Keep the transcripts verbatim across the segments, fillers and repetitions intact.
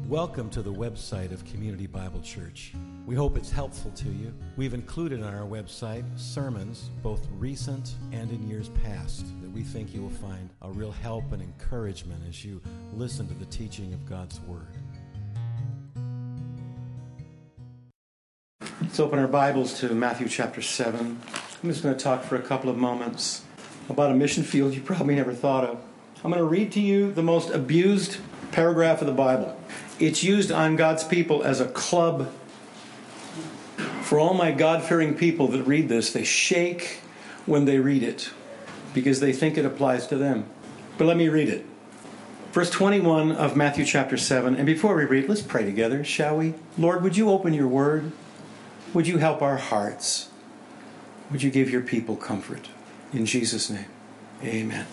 Welcome to the website of Community Bible Church. We hope it's helpful to you. We've included on our website sermons, both recent and in years past, that we think you will find a real help and encouragement as you listen to the teaching of God's Word. Let's open our Bibles to Matthew chapter seven. I'm just going to talk for a couple of moments about a mission field you probably never thought of. I'm going to read to you the most abused paragraph of the Bible. It's used on God's people as a club. For all my God-fearing people that read this, they shake when they read it because they think it applies to them. But let me read it. Verse twenty-one of Matthew chapter seven. And before we read, let's pray together, shall we? Lord, would you open your word? Would you help our hearts? Would you give your people comfort? In Jesus' name, amen.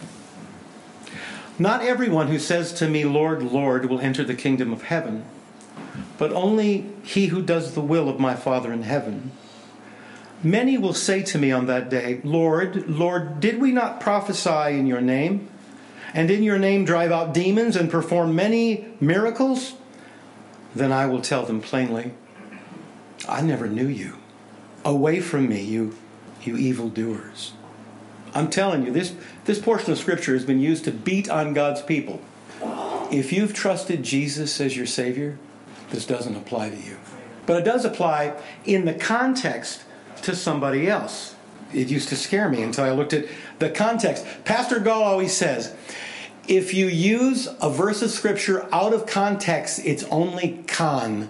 Not everyone who says to me, Lord, Lord, will enter the kingdom of heaven, but only he who does the will of my Father in heaven. Many will say to me on that day, Lord, Lord, did we not prophesy in your name, and in your name drive out demons and perform many miracles? Then I will tell them plainly, I never knew you. Away from me, you, you evildoers. I'm telling you, this, this portion of Scripture has been used to beat on God's people. If you've trusted Jesus as your Savior, this doesn't apply to you. But it does apply in the context to somebody else. It used to scare me until I looked at the context. Pastor Gall always says, if you use a verse of Scripture out of context, it's only con.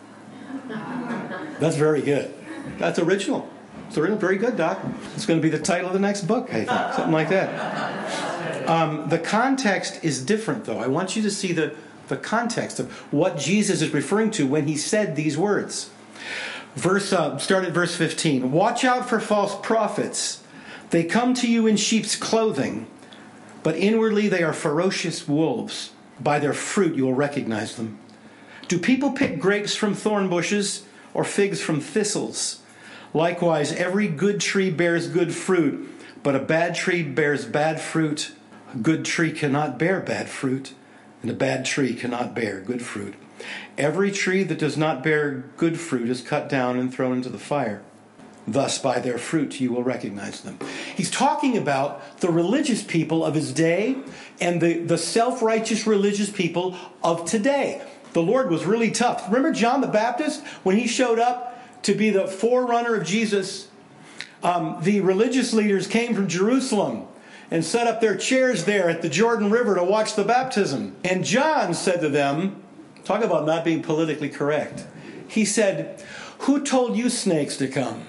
That's very good. That's original. It's original. Very good, Doc. It's going to be the title of the next book, I think. Something like that. Um, the context is different, though. I want you to see the, the context of what Jesus is referring to when he said these words. Verse, uh, start at verse fifteen. Watch out for false prophets. They come to you in sheep's clothing, but inwardly they are ferocious wolves. By their fruit you will recognize them. Do people pick grapes from thorn bushes or figs from thistles? Likewise, every good tree bears good fruit, but a bad tree bears bad fruit. A good tree cannot bear bad fruit, and a bad tree cannot bear good fruit. Every tree that does not bear good fruit is cut down and thrown into the fire. Thus, by their fruit you will recognize them. He's talking about the religious people of his day and the, the self-righteous religious people of today. The Lord was really tough. Remember John the Baptist, when he showed up to be the forerunner of Jesus, um, the religious leaders came from Jerusalem and set up their chairs there at the Jordan River to watch the baptism. And John said to them, talk about not being politically correct, he said, who told you snakes to come?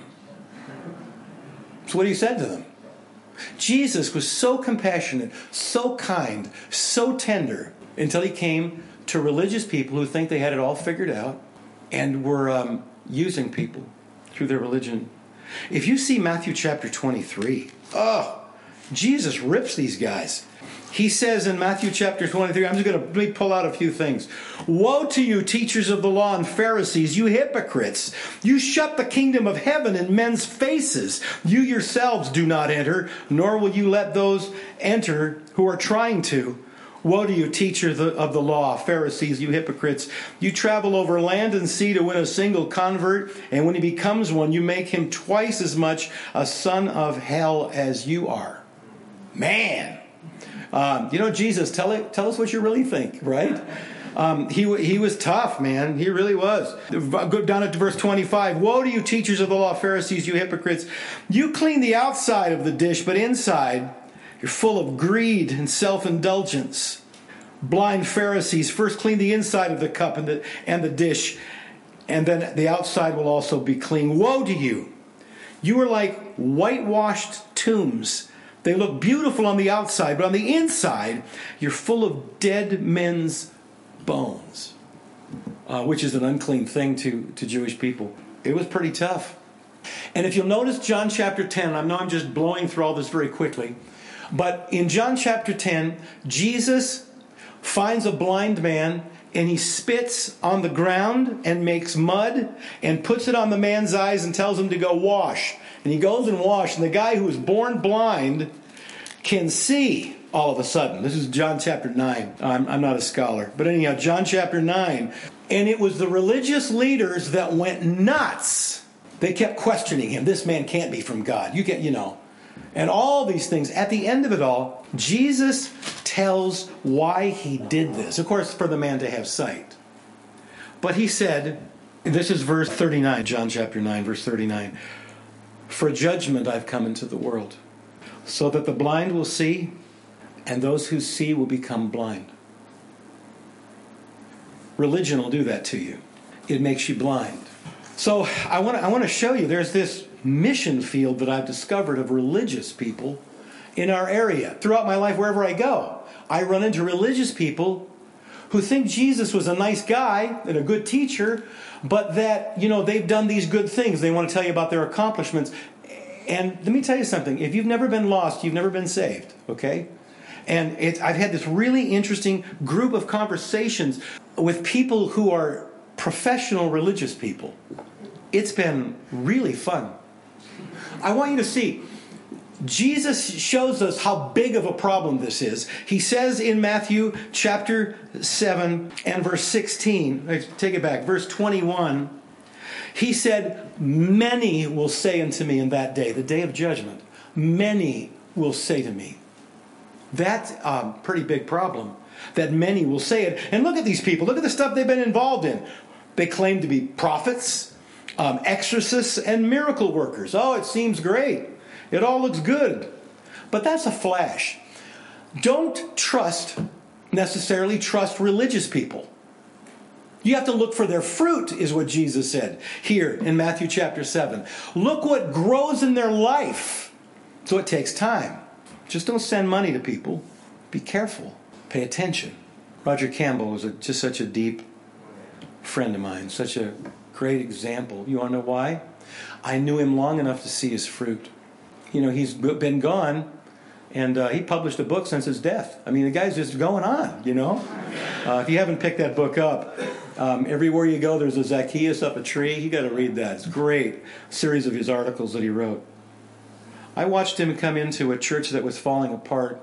That's what he said to them. Jesus was so compassionate, so kind, so tender, until he came to religious people who think they had it all figured out and were um, using people through their religion. If you see Matthew chapter twenty-three, oh, Jesus rips these guys. He says in Matthew chapter twenty-three, I'm just going to pull out a few things. Woe to you, teachers of the law and Pharisees, you hypocrites! You shut the kingdom of heaven in men's faces. You yourselves do not enter, nor will you let those enter who are trying to. Woe to you, teacher of the law, Pharisees, you hypocrites! You travel over land and sea to win a single convert, and when he becomes one, you make him twice as much a son of hell as you are. Man! Um, you know, Jesus, tell it, tell us what you really think, right? Um, he he was tough, man. He really was. Go down to verse twenty-five. Woe to you, teachers of the law, Pharisees, you hypocrites! You clean the outside of the dish, but inside you're full of greed and self-indulgence. Blind Pharisees, first clean the inside of the cup and the, and the dish, and then the outside will also be clean. Woe to you! You are like whitewashed tombs. They look beautiful on the outside, but on the inside, you're full of dead men's bones, uh, which is an unclean thing to, to Jewish people. It was pretty tough. And if you'll notice John chapter ten, I know I'm just blowing through all this very quickly, but in John chapter ten, Jesus finds a blind man and he spits on the ground and makes mud and puts it on the man's eyes and tells him to go wash. And he goes and washes. And the guy who was born blind can see all of a sudden. This is John chapter nine. I'm, I'm not a scholar. But anyhow, John chapter nine. And it was the religious leaders that went nuts. They kept questioning him. This man can't be from God. You get, you know. And all these things. At the end of it all, Jesus tells why he did this. Of course, for the man to have sight. But he said, this is verse thirty-nine, John chapter nine, verse thirty-nine. For judgment I've come into the world, so that the blind will see, and those who see will become blind. Religion will do that to you. It makes you blind. So I want to I want to show you, there's this mission field that I've discovered of religious people in our area. Throughout my life, wherever I go, I run into religious people who think Jesus was a nice guy and a good teacher, but that, you know, they've done these good things. They want to tell you about their accomplishments. And let me tell you something. If you've never been lost, you've never been saved, okay? And it's, I've had this really interesting group of conversations with people who are professional religious people. It's been really fun. I want you to see, Jesus shows us how big of a problem this is. He says in Matthew chapter seven and verse sixteen, take it back, verse twenty-one, he said, many will say unto me in that day, the day of judgment, many will say to me. That's a pretty big problem, that many will say it. And look at these people. Look at the stuff they've been involved in. They claim to be prophets, um, exorcists, and miracle workers. Oh, it seems great. It all looks good. But that's a flash. Don't trust, necessarily trust religious people. You have to look for their fruit, is what Jesus said here in Matthew chapter seven. Look what grows in their life. So it takes time. Just don't send money to people. Be careful. Pay attention. Roger Campbell was a, just such a deep friend of mine. Such a great example. You want to know why? I knew him long enough to see his fruit. You know, he's been gone, and uh, he published a book since his death. I mean, the guy's just going on, you know. Uh, if you haven't picked that book up, um, everywhere you go, there's a Zacchaeus up a tree. You got to read that. It's a great series of his articles that he wrote. I watched him come into a church that was falling apart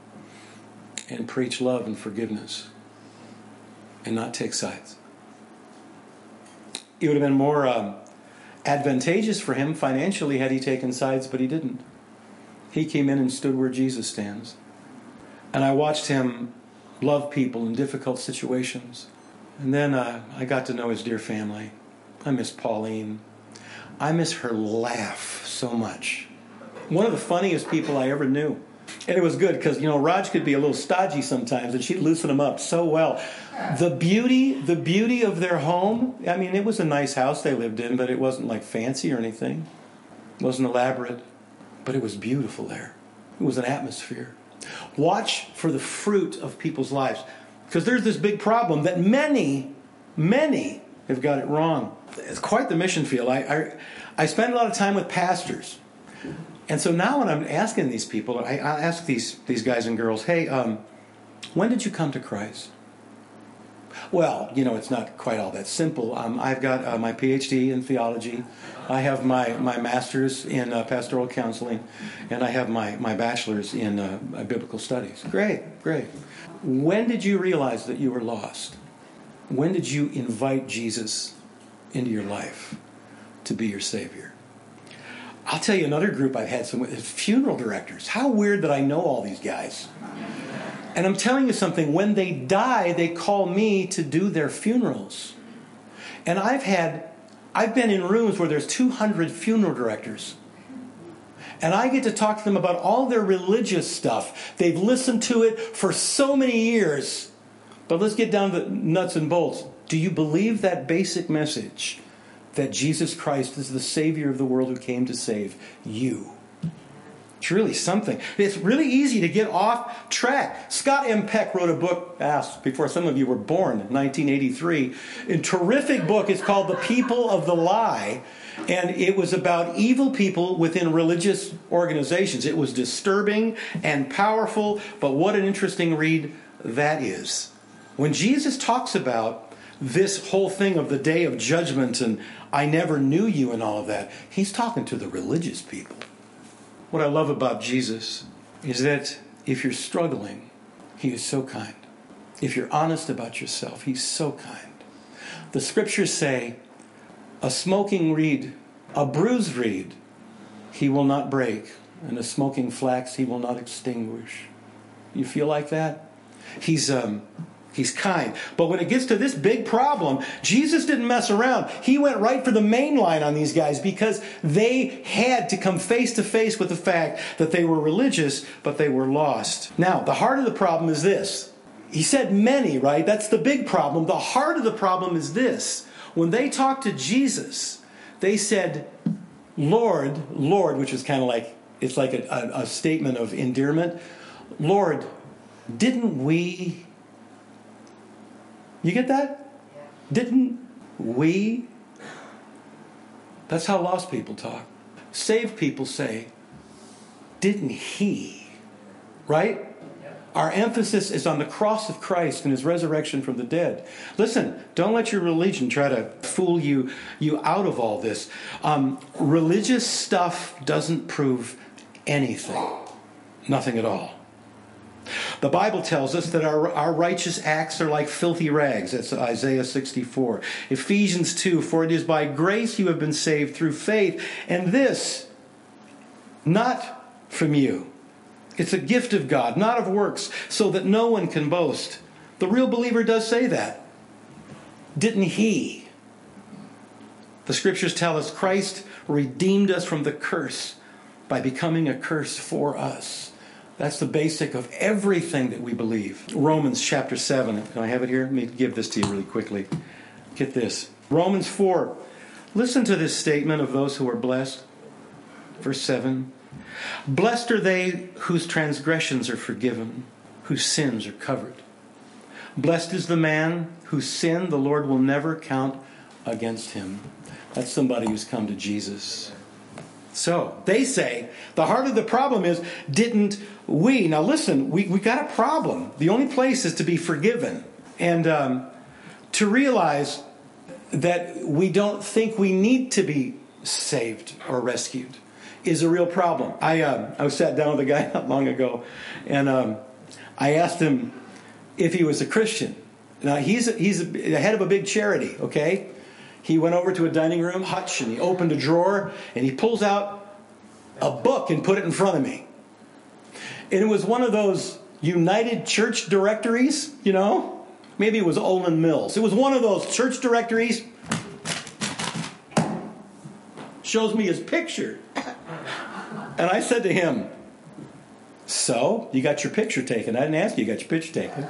and preach love and forgiveness and not take sides. It would have been more um, advantageous for him financially had he taken sides, but he didn't. He came in and stood where Jesus stands. And I watched him love people in difficult situations. And then uh, I got to know his dear family. I miss Pauline. I miss her laugh so much. One of the funniest people I ever knew. And it was good because, you know, Raj could be a little stodgy sometimes, and she'd loosen him up so well. The beauty, the beauty of their home, I mean, it was a nice house they lived in, but it wasn't like fancy or anything. It wasn't elaborate, but it was beautiful there. It was an atmosphere. Watch for the fruit of people's lives, because there's this big problem that many, many have got it wrong. It's quite the mission field. I, I, I spend a lot of time with pastors. And so now when I'm asking these people, I, I ask these, these guys and girls, hey, um, when did you come to Christ? Well, you know, it's not quite all that simple. Um, I've got uh, my P H D in theology. I have my, my master's in uh, pastoral counseling. And I have my, my bachelor's in uh, biblical studies. Great, great. When did you realize that you were lost? When did you invite Jesus into your life to be your Savior? I'll tell you another group I've had some with, funeral directors. How weird that I know all these guys. And I'm telling you something, when they die, they call me to do their funerals. And I've had, I've been in rooms where there's two hundred funeral directors. And I get to talk to them about all their religious stuff. They've listened to it for so many years. But let's get down to the nuts and bolts. Do you believe that basic message? That Jesus Christ is the Savior of the world who came to save you. It's really something. It's really easy to get off track. Scott M. Peck wrote a book, ah, before some of you were born, in nineteen eighty-three. A terrific book. It's called The People of the Lie. And it was about evil people within religious organizations. It was disturbing and powerful, but what an interesting read that is. When Jesus talks about this whole thing of the day of judgment and I never knew you and all of that, he's talking to the religious people. What I love about Jesus is that if you're struggling, he is so kind. If you're honest about yourself, he's so kind. The scriptures say, a smoking reed, a bruised reed, he will not break, and a smoking flax he will not extinguish. You feel like that? He's um, he's kind. But when it gets to this big problem, Jesus didn't mess around. He went right for the main line on these guys because they had to come face to face with the fact that they were religious, but they were lost. Now, the heart of the problem is this. He said many, right? That's the big problem. The heart of the problem is this. When they talked to Jesus, they said, Lord, Lord, which is kind of like, it's like a, a, a statement of endearment. Lord, didn't we... You get that? Didn't we? That's how lost people talk. Saved people say, didn't he? Right? Our emphasis is on the cross of Christ and his resurrection from the dead. Listen, don't let your religion try to fool you, you out of all this. Um, religious stuff doesn't prove anything. Nothing at all. The Bible tells us that our, our righteous acts are like filthy rags. That's Isaiah sixty-four. Ephesians two, for it is by grace you have been saved through faith, and this, not from you. It's a gift of God, not of works, so that no one can boast. The real believer does say that. Didn't he? The scriptures tell us Christ redeemed us from the curse by becoming a curse for us. That's the basic of everything that we believe. Romans chapter seven. Can I have it here? Let me give this to you really quickly. Get this. Romans four. Listen to this statement of those who are blessed. Verse seven. Blessed are they whose transgressions are forgiven, whose sins are covered. Blessed is the man whose sin the Lord will never count against him. That's somebody who's come to Jesus. So, they say, the heart of the problem is, didn't we? Now listen, we, we got a problem. The only place is to be forgiven. And um, to realize that we don't think we need to be saved or rescued is a real problem. I uh, I sat down with a guy not long ago, and um, I asked him if he was a Christian. Now, he's, he's the head of a big charity, okay? He went over to a dining room hutch, and he opened a drawer, and he pulls out a book and put it in front of me. And it was one of those United Church directories, you know? Maybe it was Olin Mills. It was one of those church directories. Shows me his picture. And I said to him, so, you got your picture taken. I didn't ask you, you got your picture taken.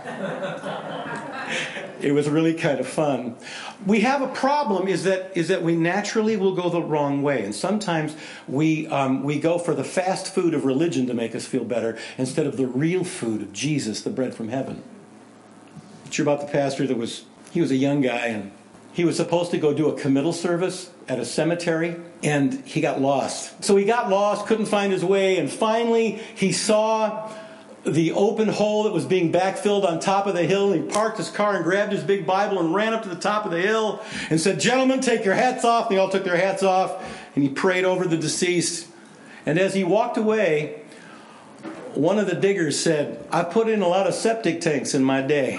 It was really kind of fun. We have a problem is that is that we naturally will go the wrong way. And sometimes we um, we go for the fast food of religion to make us feel better instead of the real food of Jesus, the bread from heaven. Did you hear about the pastor that was, he was a young guy and he was supposed to go do a committal service at a cemetery, and he got lost. So he got lost, couldn't find his way, and finally he saw the open hole that was being backfilled on top of the hill. And he parked his car and grabbed his big Bible and ran up to the top of the hill and said, "Gentlemen, take your hats off." And they all took their hats off, and he prayed over the deceased. And as he walked away, one of the diggers said, "I put in a lot of septic tanks in my day,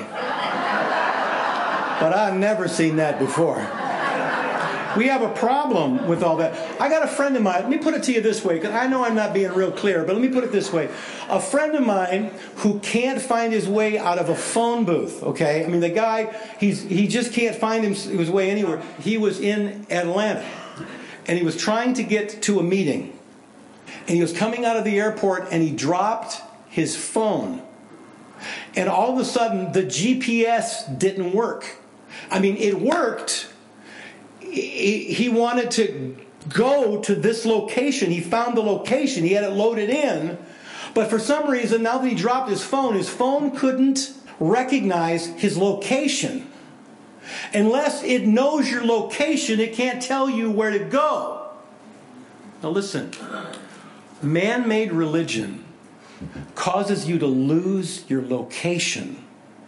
but I've never seen that before." We have a problem with all that. I got a friend of mine. Let me put it to you this way, because I know I'm not being real clear, but let me put it this way. A friend of mine who can't find his way out of a phone booth, okay? I mean, the guy, he's he just can't find his, his way anywhere. He was in Atlanta, and he was trying to get to a meeting. And he was coming out of the airport, and he dropped his phone. And all of a sudden, the G P S didn't work. I mean, it worked. He wanted to go to this location. He found the location. He had it loaded in. But for some reason, now that he dropped his phone, his phone couldn't recognize his location. Unless it knows your location, it can't tell you where to go. Now listen. Man-made religion causes you to lose your location.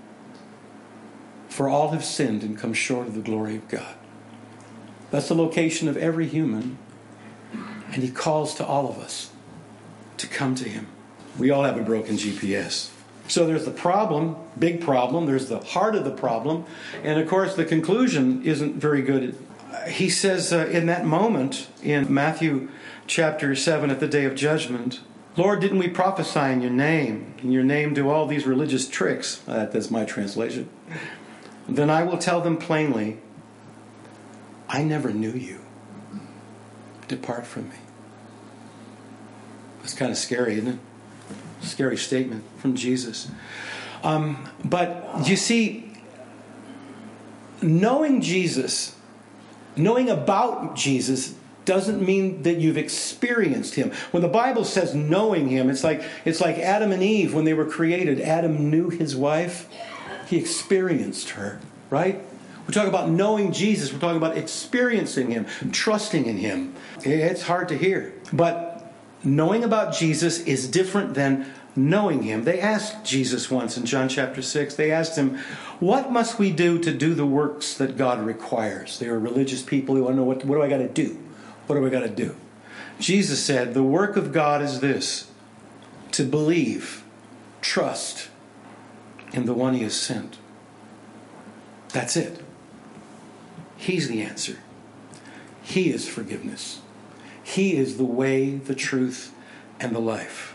For all have sinned and come short of the glory of God. That's the location of every human. And he calls to all of us to come to him. We all have a broken G P S. So there's the problem, big problem. There's the heart of the problem. And of course, the conclusion isn't very good. He says uh, in that moment in Matthew chapter seven at the day of judgment, Lord, didn't we prophesy in your name? In your name do all these religious tricks. Uh, that's my translation. Then I will tell them plainly, I never knew you. Depart from me. That's kind of scary, isn't it? Scary statement from Jesus. Um, but you see, knowing Jesus, knowing about Jesus, doesn't mean that you've experienced him. When the Bible says knowing him, it's like it's like Adam and Eve when they were created. Adam knew his wife. He experienced her, right? We talk about knowing Jesus. We're talking about experiencing him, trusting in him. It's hard to hear. But knowing about Jesus is different than knowing him. They asked Jesus once in John chapter six, they asked him, what must we do to do the works that God requires? They were religious people who want to know, what, what do I got to do? What do I got to do? Jesus said, the work of God is this, to believe, trust in the one he has sent. That's it. He's the answer. He is forgiveness. He is the way, the truth, and the life.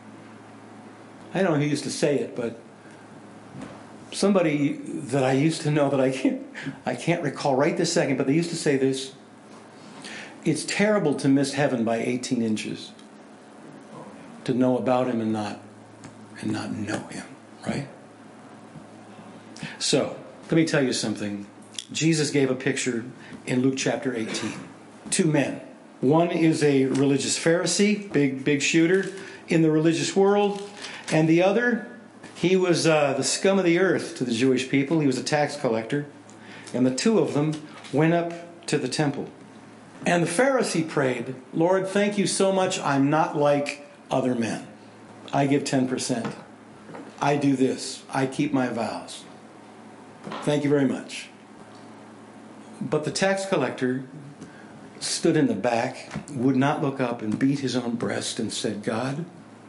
I don't know who used to say it, but somebody that I used to know that I can't, I can't recall right this second, but they used to say this. It's terrible to miss heaven by eighteen inches. To know about him and not, and not know him, right? So, let me tell you something. Jesus gave a picture in Luke chapter eighteen. Two men. One is a religious Pharisee, big, big shooter in the religious world. And the other, he was uh, the scum of the earth to the Jewish people. He was a tax collector. And the two of them went up to the temple. And the Pharisee prayed, Lord, thank you so much. I'm not like other men. I give ten percent. I do this. I keep my vows. Thank you very much. But the tax collector stood in the back, would not look up, and beat his own breast and said, God,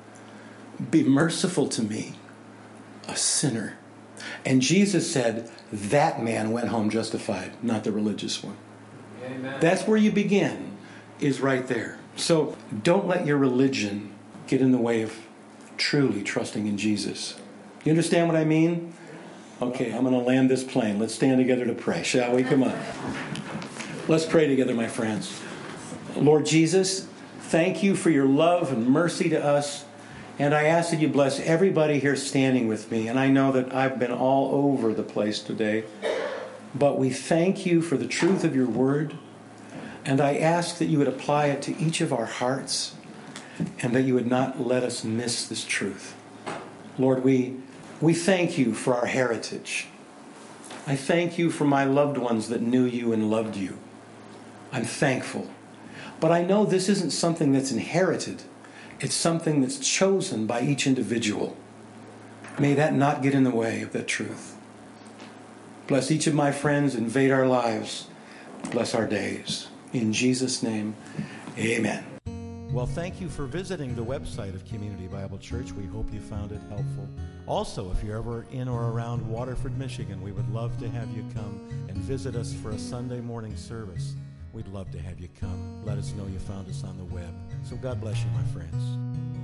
be merciful to me, a sinner. And Jesus said, that man went home justified, not the religious one. Amen. That's where you begin, is right there. So don't let your religion get in the way of truly trusting in Jesus. You understand what I mean? Okay, I'm going to land this plane. Let's stand together to pray, shall we? Come on. Let's pray together, my friends. Lord Jesus, thank you for your love and mercy to us. And I ask that you bless everybody here standing with me. And I know that I've been all over the place today. But we thank you for the truth of your word. And I ask that you would apply it to each of our hearts. And that you would not let us miss this truth. Lord, we, we thank you for our heritage. I thank you for my loved ones that knew you and loved you. I'm thankful. But I know this isn't something that's inherited. It's something that's chosen by each individual. May that not get in the way of that truth. Bless each of my friends, invade our lives. Bless our days. In Jesus' name, amen. Well, thank you for visiting the website of Community Bible Church. We hope you found it helpful. Also, if you're ever in or around Waterford, Michigan, we would love to have you come and visit us for a Sunday morning service. We'd love to have you come. Let us know you found us on the web. So God bless you, my friends.